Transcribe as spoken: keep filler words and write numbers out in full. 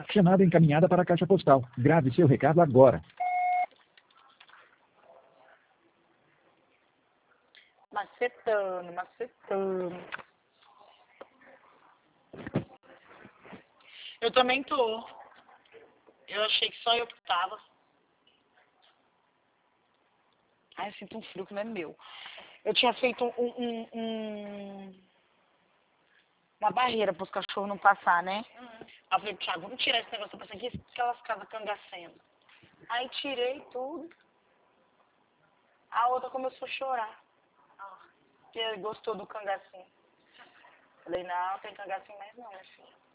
Chamada encaminhada para a caixa postal. Grave seu recado agora. Macetando, macetando. Eu também tô. Eu achei que só eu que tava. Ai, eu sinto um frio que não é meu. Eu tinha feito um, um, um, uma barreira para os cachorros não passar, né? Uhum. Aí eu falei, Thiago, vamos tirar esse negócio pra passar aqui, aquelas casas cangacendo. Aí tirei tudo. A outra começou a chorar. Porque gostou do cangacinho. Falei, não, tem cangacinho mais não, minha filha.